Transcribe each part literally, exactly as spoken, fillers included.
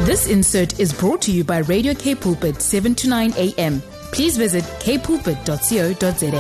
This insert is brought to you by Radio K Pulpit, seven to nine a.m. Please visit k pulpit dot co dot za.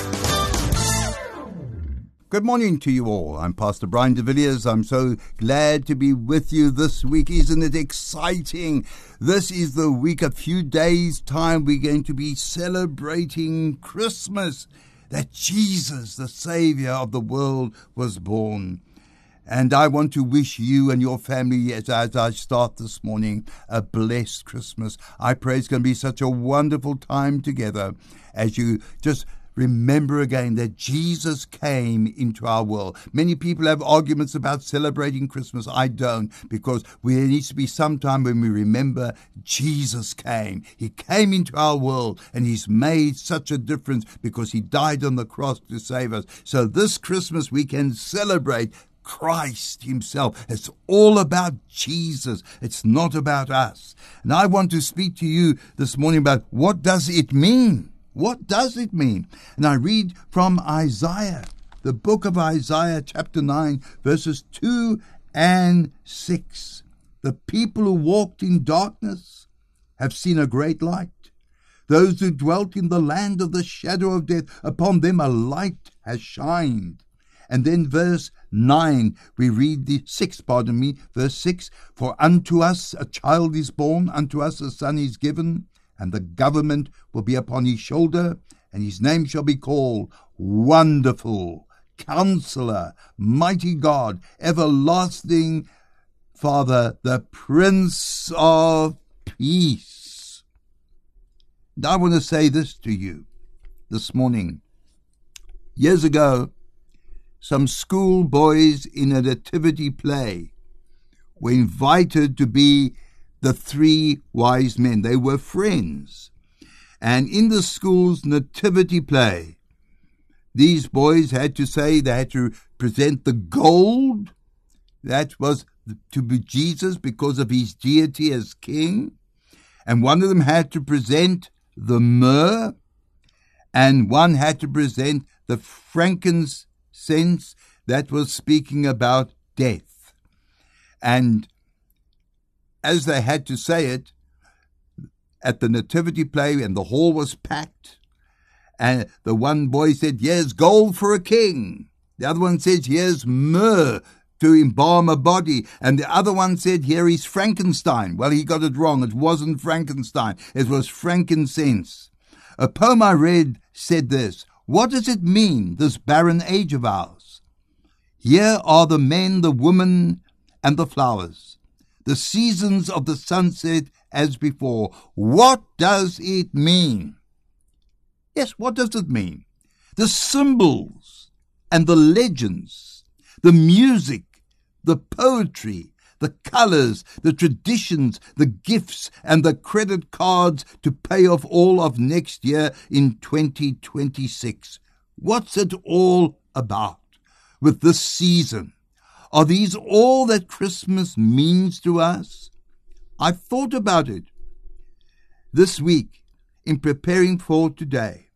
Good morning to you all. I'm Pastor Brian de Villiers. I'm so glad to be with you this week. Isn't it exciting? This is the week, a few days' time, we're going to be celebrating Christmas, that Jesus, the Savior of the world, was born. And I want to wish you and your family, as, as I start this morning, a blessed Christmas. I pray it's going to be such a wonderful time together as you just remember again that Jesus came into our world. Many people have arguments about celebrating Christmas. I don't, because there needs to be some time when we remember Jesus came. He came into our world and he's made such a difference because he died on the cross to save us. So this Christmas we can celebrate Christ himself. It's all about Jesus. It's not about us. And I want to speak to you this morning about what does it mean? What does it mean? And I read from Isaiah, the book of Isaiah, chapter nine, verses two and six. The people who walked in darkness have seen a great light. Those who dwelt in the land of the shadow of death, upon them a light has shined. And then verse nine, we read the six, pardon me, verse six, for unto us a child is born, unto us a son is given, and the government will be upon his shoulder, and his name shall be called Wonderful, Counselor, Mighty God, Everlasting Father, the Prince of Peace. And I want to say this to you this morning. Years ago, some school boys in a nativity play were invited to be the three wise men. They were friends. And in the school's nativity play, these boys had to say, they had to present the gold. That was to be Jesus because of his deity as king. And one of them had to present the myrrh. And one had to present the frankincense. Sense that was speaking about death. And as they had to say it at the nativity play, and the hall was packed, and the one boy said, here's gold for a king. The other one said, here's myrrh to embalm a body. And the other one said, here is Frankenstein. Well, he got it wrong. It wasn't Frankenstein. It was frankincense. A poem I read said this: what does it mean, this barren age of ours? Here are the men, the women, and the flowers, the seasons of the sunset as before. What does it mean? Yes, what does it mean? The symbols and the legends, the music, the poetry, the colors, the traditions, the gifts, and the credit cards to pay off all of next year in twenty twenty-six. What's it all about with this season? Are these all that Christmas means to us? I've thought about it this week in preparing for today.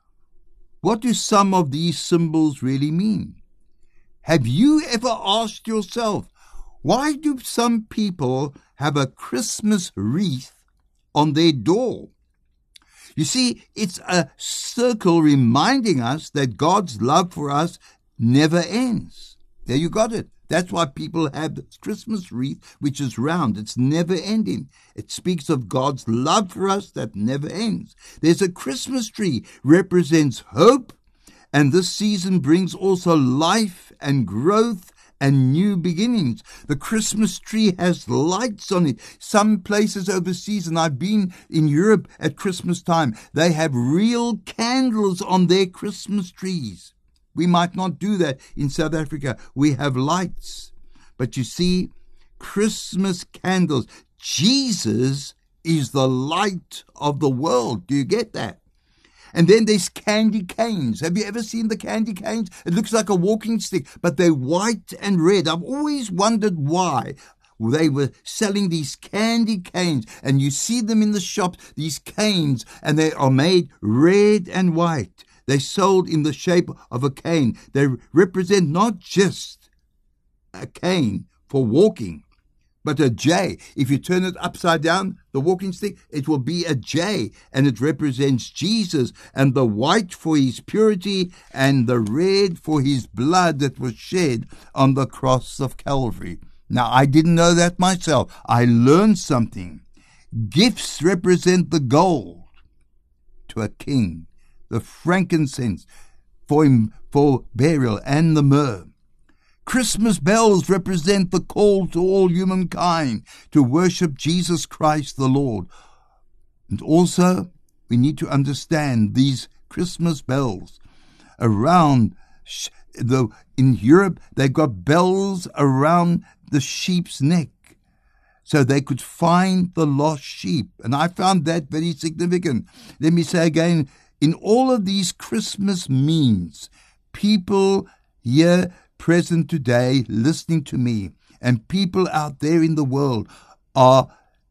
What do some of these symbols really mean? Have you ever asked yourself, why do some people have a Christmas wreath on their door? You see, it's a circle reminding us that God's love for us never ends. There you got it. That's why people have this Christmas wreath, which is round. It's never ending. It speaks of God's love for us that never ends. There's a Christmas tree, represents hope, and this season brings also life and growth and new beginnings. The Christmas tree has lights on it. Some places overseas, and I've been in Europe at Christmas time, they have real candles on their Christmas trees. We might not do that in South Africa. We have lights. But you see, Christmas candles. Jesus is the light of the world. Do you get that? And then there's candy canes. Have you ever seen the candy canes? It looks like a walking stick, but they're white and red. I've always wondered why they were selling these candy canes. And you see them in the shops, these canes, and they are made red and white. They're sold in the shape of a cane. They represent not just a cane for walking, But a J, if you turn it upside down, the walking stick, it will be a J, and it represents Jesus, and the white for his purity, and the red for his blood that was shed on the cross of Calvary. Now, I didn't know that myself. I learned something. Gifts represent the gold to a king, the frankincense for him for burial, and the myrrh. Christmas bells represent the call to all humankind to worship Jesus Christ the Lord. And also, we need to understand these Christmas bells around the in Europe, they've got bells around the sheep's neck so they could find the lost sheep. And I found that very significant. Let me say again, in all of these Christmas means, people here present today listening to me and people out there in the world are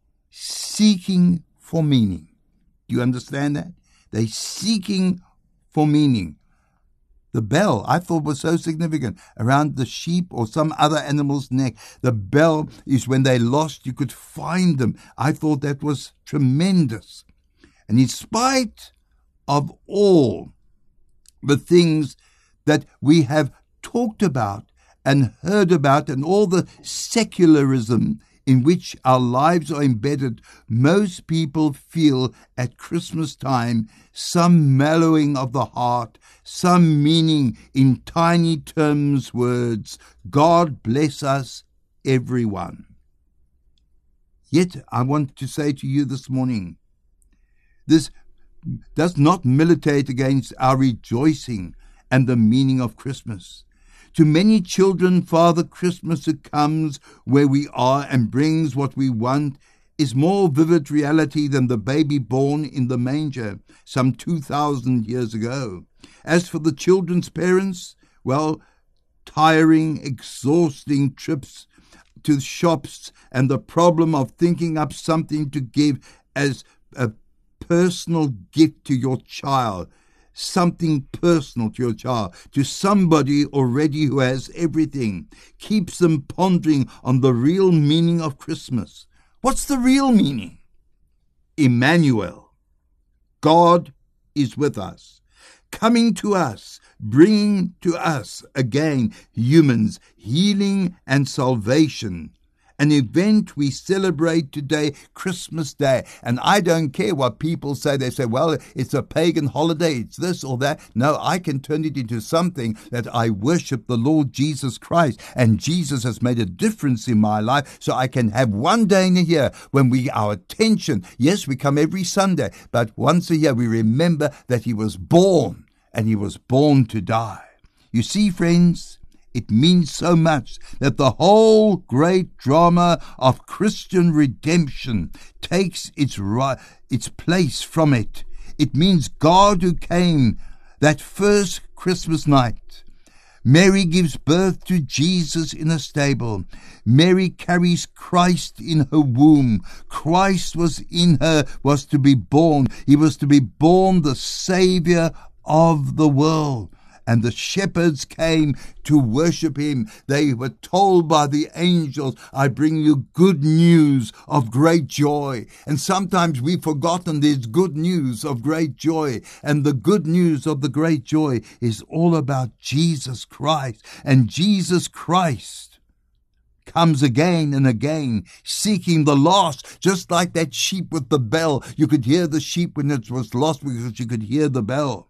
seeking for meaning. Do you understand that? They're seeking for meaning. The bell, I thought, was so significant. Around the sheep or some other animal's neck, the bell is when they lost, you could find them. I thought that was tremendous. And in spite of all the things that we have talked about and heard about and all the secularism in which our lives are embedded, most people feel at Christmas time some mellowing of the heart, some meaning in tiny terms words, God bless us, everyone. Yet I want to say to you this morning, this does not militate against our rejoicing and the meaning of Christmas. To many children, Father Christmas, who comes where we are and brings what we want, is more vivid reality than the baby born in the manger some two thousand years ago. As for the children's parents, well, tiring, exhausting trips to shops and the problem of thinking up something to give as a personal gift to your child, something personal to your child, to somebody already who has everything, keeps them pondering on the real meaning of Christmas. What's the real meaning? Emmanuel, God is with us, coming to us, bringing to us again humans, healing and salvation. An event we celebrate today, Christmas Day. And I don't care what people say. They say, well, it's a pagan holiday, it's this or that. No, I can turn it into something that I worship the Lord Jesus Christ. And Jesus has made a difference in my life. So I can have one day in a year when we, our attention, yes, we come every Sunday, but once a year we remember that he was born and he was born to die. You see, friends, it means so much that the whole great drama of Christian redemption takes its right, its place from it. It means God who came that first Christmas night. Mary gives birth to Jesus in a stable. Mary carries Christ in her womb. Christ was in her, was to be born. He was to be born the Savior of the world. And the shepherds came to worship him. They were told by the angels, I bring you good news of great joy. And sometimes we've forgotten there's good news of great joy. And the good news of the great joy is all about Jesus Christ. And Jesus Christ comes again and again, seeking the lost, just like that sheep with the bell. You could hear the sheep when it was lost because you could hear the bell.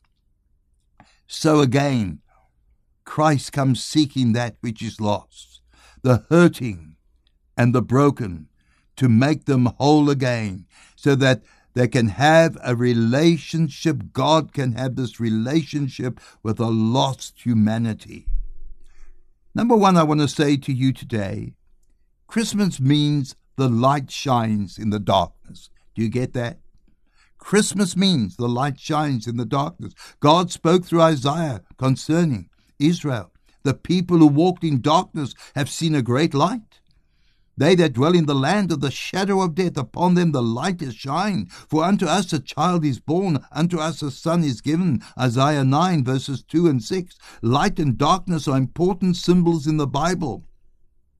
So again, Christ comes seeking that which is lost, the hurting and the broken, to make them whole again, so that they can have a relationship. God can have this relationship with a lost humanity. Number one, I want to say to you today, Christmas means the light shines in the darkness. Do you get that? Christmas means the light shines in the darkness. God spoke through Isaiah concerning Israel. The people who walked in darkness have seen a great light. They that dwell in the land of the shadow of death, upon them the light is shined. For unto us a child is born, unto us a son is given. Isaiah nine verses two and six. Light and darkness are important symbols in the Bible.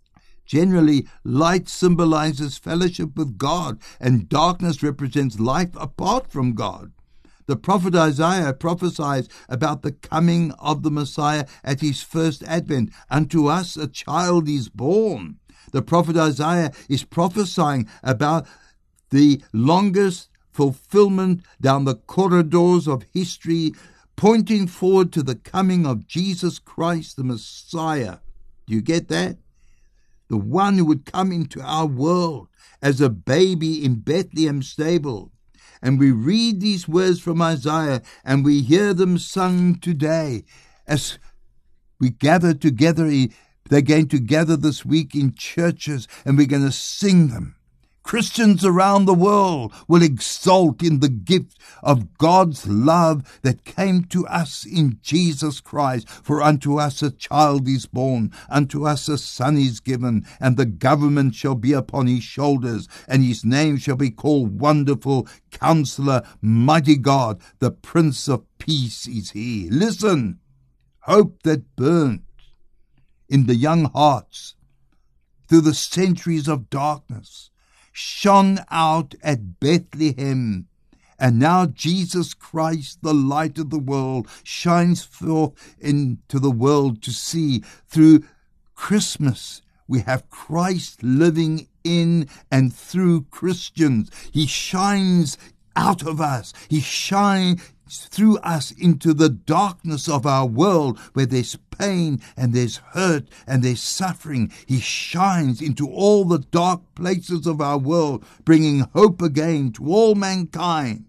Generally, light symbolizes fellowship with God, and darkness represents life apart from God. The prophet Isaiah prophesies about the coming of the Messiah at his first advent. Unto us a child is born. The prophet Isaiah is prophesying about the longest fulfillment down the corridors of history, pointing forward to the coming of Jesus Christ, the Messiah. Do you get that? The one who would come into our world as a baby in Bethlehem stable. And we read these words from Isaiah and we hear them sung today as we gather together. They're going to gather this week in churches and we're going to sing them. Christians around the world will exult in the gift of God's love that came to us in Jesus Christ. For unto us a child is born, unto us a son is given, and the government shall be upon his shoulders, and his name shall be called Wonderful Counselor, Mighty God, the Prince of Peace is he. Listen, hope that burnt in the young hearts through the centuries of darkness shone out at Bethlehem, and now Jesus Christ, the light of the world, shines forth into the world to see. Through Christmas, we have Christ living in and through Christians. He shines out of us. He shines through us into the darkness of our world where there's pain and there's hurt and there's suffering. He shines into all the dark places of our world, bringing hope again to all mankind.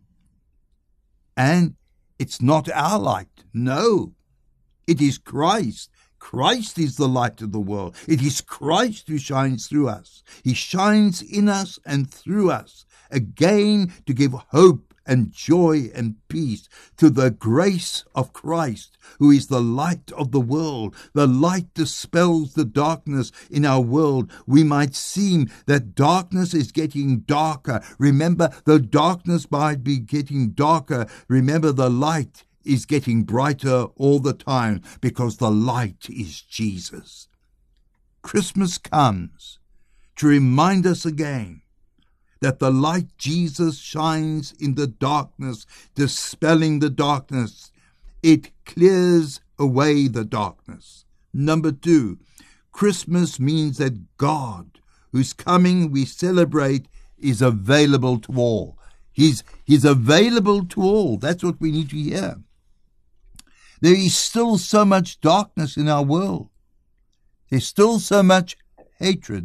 And it's not our light. No, it is Christ. Christ is the light of the world. It is Christ who shines through us. He shines in us and through us, again to give hope and joy and peace to the grace of Christ, who is the light of the world. The light dispels the darkness in our world. We might seem that darkness is getting darker. Remember, though darkness might be getting darker, remember the light is getting brighter all the time, because the light is Jesus. Christmas comes to remind us again that the light Jesus shines in the darkness, dispelling the darkness. It clears away the darkness. Number two, Christmas means that God, whose coming we celebrate, is available to all. He's, he's available to all. That's what we need to hear. There is still so much darkness in our world. There's still so much hatred,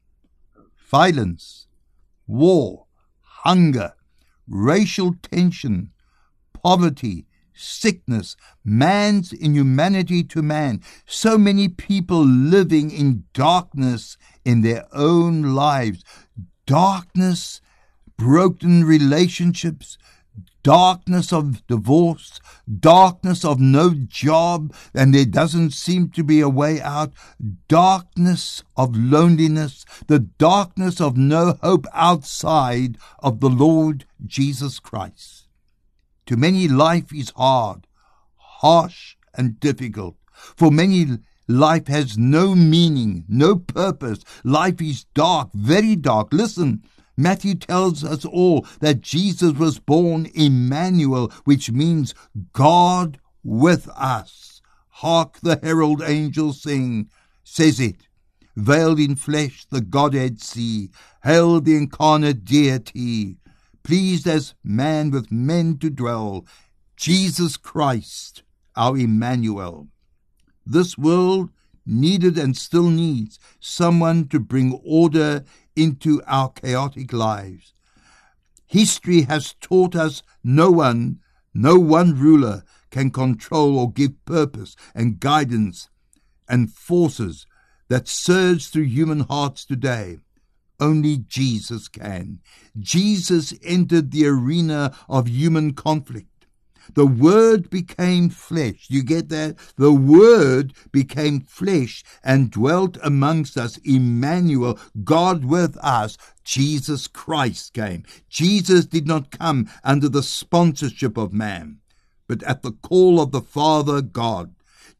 violence, war, hunger, racial tension, poverty, sickness, man's inhumanity to man. So many people living in darkness in their own lives. Darkness, broken relationships, darkness of divorce, darkness of no job, and there doesn't seem to be a way out, darkness of loneliness, the darkness of no hope outside of the Lord Jesus Christ. To many, life is hard, harsh, and difficult. For many, life has no meaning, no purpose. Life is dark, very dark. Listen, Matthew tells us all that Jesus was born Emmanuel, which means God with us. Hark the herald angels sing, says it. Veiled in flesh the Godhead see, hail the incarnate deity. Pleased as man with men to dwell, Jesus Christ, our Emmanuel. This world needed and still needs someone to bring order into our chaotic lives. History has taught us no one, no one ruler can control or give purpose and guidance and forces that surge through human hearts today. Only Jesus can. Jesus entered the arena of human conflict. The Word became flesh. You get that? The Word became flesh and dwelt amongst us. Emmanuel, God with us. Jesus Christ came. Jesus did not come under the sponsorship of man, but at the call of the Father God.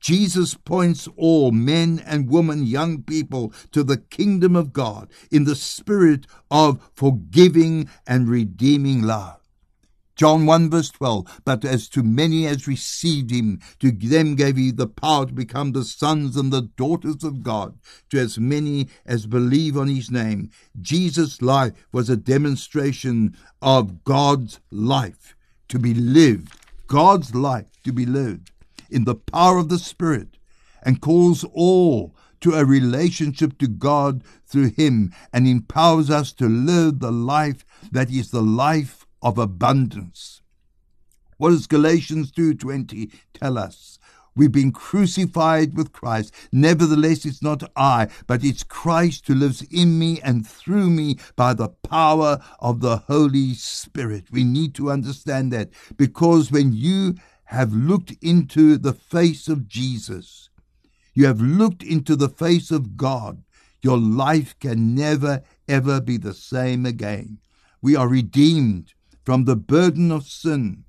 Jesus points all, men and women, young people, to the kingdom of God in the spirit of forgiving and redeeming love. John one verse twelve, but as to many as received him, to them gave he the power to become the sons and the daughters of God, to as many as believe on his name. Jesus' life was a demonstration of God's life to be lived, God's life to be lived in the power of the Spirit, and calls all to a relationship to God through him, and empowers us to live the life that is the life of abundance. What does Galatians two twenty tell us? We've been crucified with Christ. Nevertheless, it's not I, but it's Christ who lives in me and through me by the power of the Holy Spirit. We need to understand that, because when you have looked into the face of Jesus, you have looked into the face of God, your life can never, ever be the same again. We are redeemed from the burden of sin.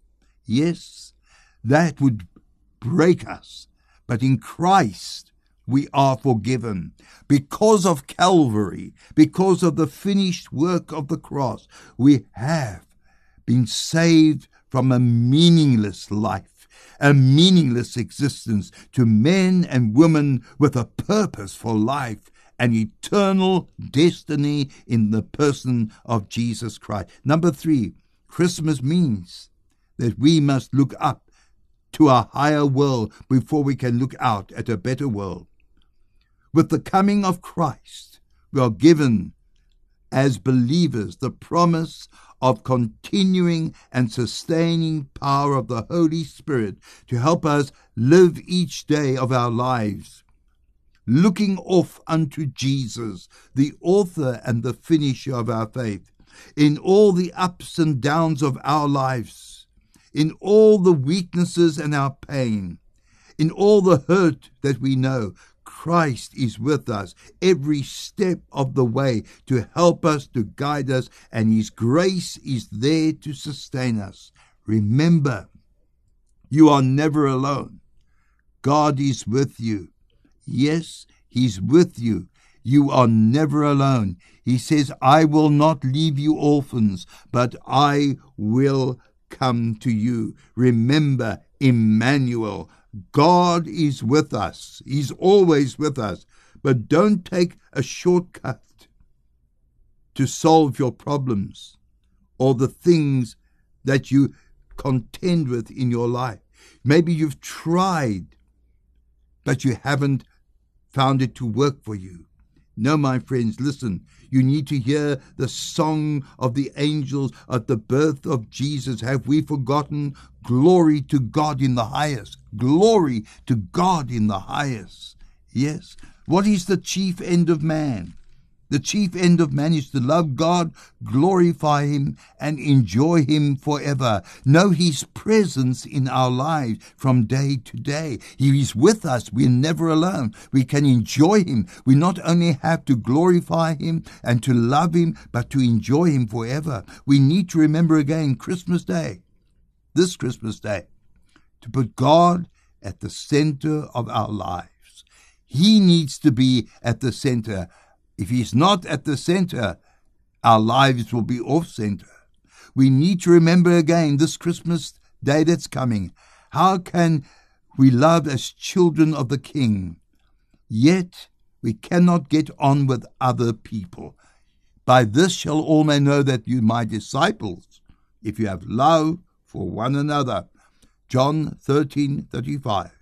Yes, that would break us, but in Christ we are forgiven. Because of Calvary, because of the finished work of the cross, we have been saved from a meaningless life, a meaningless existence, to men and women with a purpose for life, an eternal destiny in the person of Jesus Christ. Number three, Christmas means that we must look up to a higher world before we can look out at a better world. With the coming of Christ, we are given as believers the promise of continuing and sustaining power of the Holy Spirit to help us live each day of our lives, looking off unto Jesus, the author and the finisher of our faith. In all the ups and downs of our lives, in all the weaknesses and our pain, in all the hurt that we know, Christ is with us every step of the way to help us, to guide us, and his grace is there to sustain us. Remember, you are never alone. God is with you. Yes, he's with you. You are never alone. He says, I will not leave you orphans, but I will come to you. Remember, Emmanuel, God is with us. He's always with us. But don't take a shortcut to solve your problems or the things that you contend with in your life. Maybe you've tried, but you haven't found it to work for you. No, my friends, listen. You need to hear the song of the angels at the birth of Jesus. Have we forgotten? Glory to God in the highest. Glory to God in the highest. Yes. What is the chief end of man? The chief end of man is to love God, glorify him, and enjoy him forever. Know his presence in our lives from day to day. He is with us. We're never alone. We can enjoy him. We not only have to glorify him and to love him, but to enjoy him forever. We need to remember again Christmas Day, this Christmas Day, to put God at the center of our lives. He needs to be at the center. If he's not at the center, our lives will be off-center. We need to remember again this Christmas day that's coming. How can we love as children of the King, yet we cannot get on with other people? By this shall all men know that you are my disciples, if you have love for one another. John thirteen thirty-five.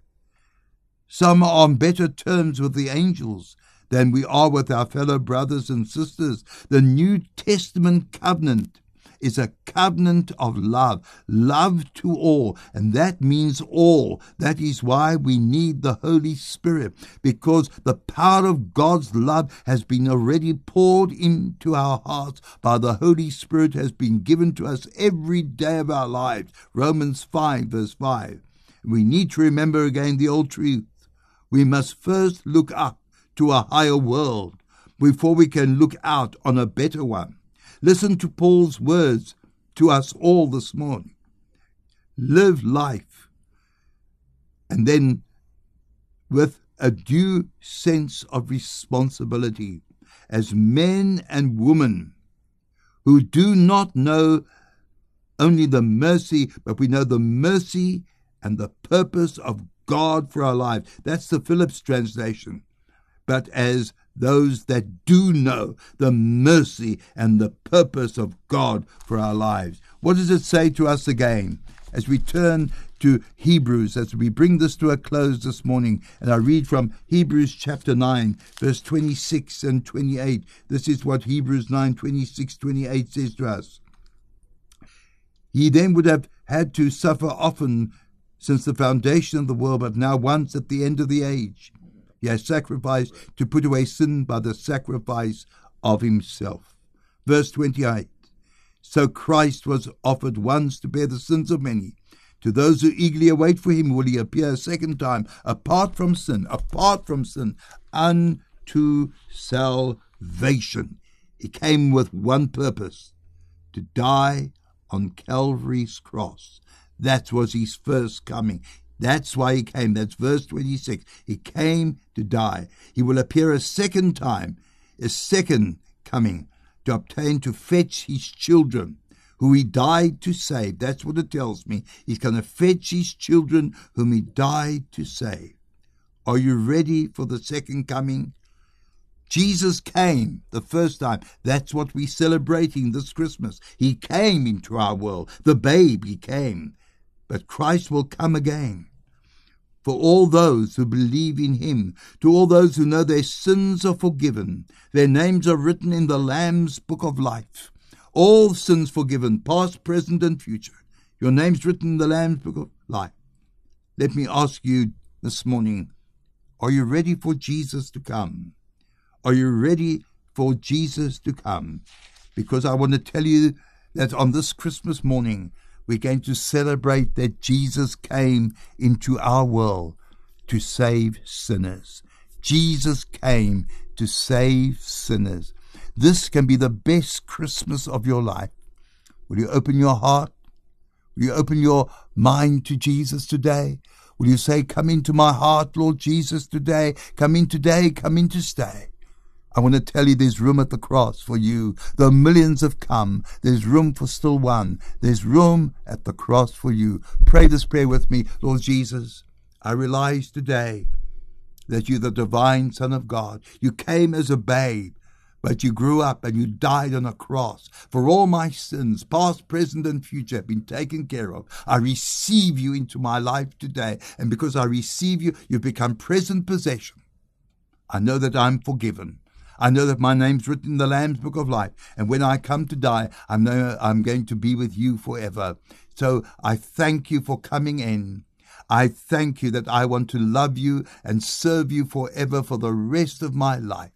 Some are on better terms with the angels than we are with our fellow brothers and sisters. The New Testament covenant is a covenant of love, love to all, and that means all. That is why we need the Holy Spirit, because the power of God's love has been already poured into our hearts by the Holy Spirit, has been given to us every day of our lives. Romans five verse five. We need to remember again the old truth. We must first look up to a higher world before we can look out on a better one. Listen to Paul's words to us all this morning. Live life, and then with a due sense of responsibility as men and women who do not know only the mercy, but we know the mercy and the purpose of God for our lives. That's the Phillips translation. But as those that do know the mercy and the purpose of God for our lives. What does it say to us again? As we turn to Hebrews, as we bring this to a close this morning, and I read from Hebrews chapter nine, verse twenty-six and twenty-eight. This is what Hebrews nine, twenty-six, twenty-eight says to us. He then would have had to suffer often since the foundation of the world, but now once at the end of the age, he has sacrificed to put away sin by the sacrifice of himself. Verse twenty-eight. So Christ was offered once to bear the sins of many. To those who eagerly await for him will he appear a second time, apart from sin, apart from sin, unto salvation. He came with one purpose, to die on Calvary's cross. That was his first coming. That's why he came. That's verse twenty-six. He came to die. He will appear a second time, a second coming, to obtain, to fetch his children, who he died to save. That's what it tells me. He's going to fetch his children whom he died to save. Are you ready for the second coming? Jesus came the first time. That's what we're celebrating this Christmas. He came into our world. The babe, he came. But Christ will come again. For all those who believe in him, to all those who know their sins are forgiven, their names are written in the Lamb's book of life. All sins forgiven, past, present, and future. Your name's written in the Lamb's book of life. Let me ask you this morning, are you ready for Jesus to come? Are you ready for Jesus to come? Because I want to tell you that on this Christmas morning, we're going to celebrate that Jesus came into our world to save sinners. Jesus came to save sinners. This can be the best Christmas of your life. Will you open your heart? Will you open your mind to Jesus today? Will you say, come into my heart, Lord Jesus, today? Come in today, come in to stay. I want to tell you there's room at the cross for you. Though millions have come, there's room for still one. There's room at the cross for you. Pray this prayer with me. Lord Jesus, I realize today that you're the divine Son of God. You came as a babe, but you grew up and you died on a cross. For all my sins, past, present, and future, have been taken care of. I receive you into my life today. And because I receive you, you've become present possession. I know that I'm forgiven. I know that my name's written in the Lamb's book of life. And when I come to die, I know I'm going to be with you forever. So I thank you for coming in. I thank you that I want to love you and serve you forever for the rest of my life.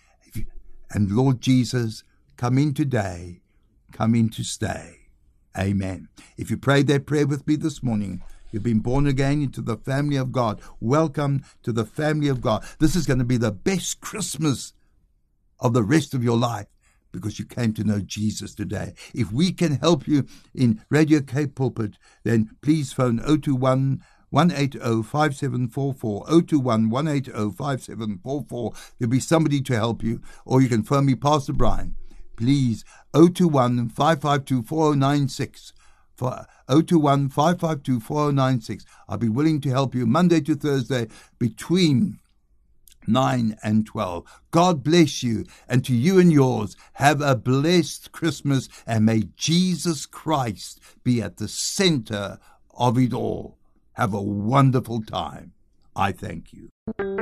And Lord Jesus, come in today. Come in to stay. Amen. If you prayed that prayer with me this morning, you've been born again into the family of God. Welcome to the family of God. This is going to be the best Christmas of the rest of your life because you came to know Jesus today. If we can help you in Radio K Pulpit, then please phone zero two one, one eight zero, five seven four four, zero two one, one eight zero, five seven four four. There'll be somebody to help you, or you can phone me, Pastor Brian. Please, zero two one, five five two, four zero nine six. For zero two one, five five two, four zero nine six. I'll be willing to help you Monday to Thursday between nine and twelve. God bless you, and to you and yours, have a blessed Christmas, and may Jesus Christ be at the center of it all. Have a wonderful time. I thank you.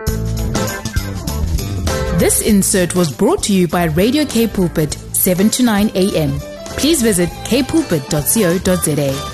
This insert was brought to you by Radio K Pulpit, seven to nine a.m. Please visit k pulpit dot co dot za.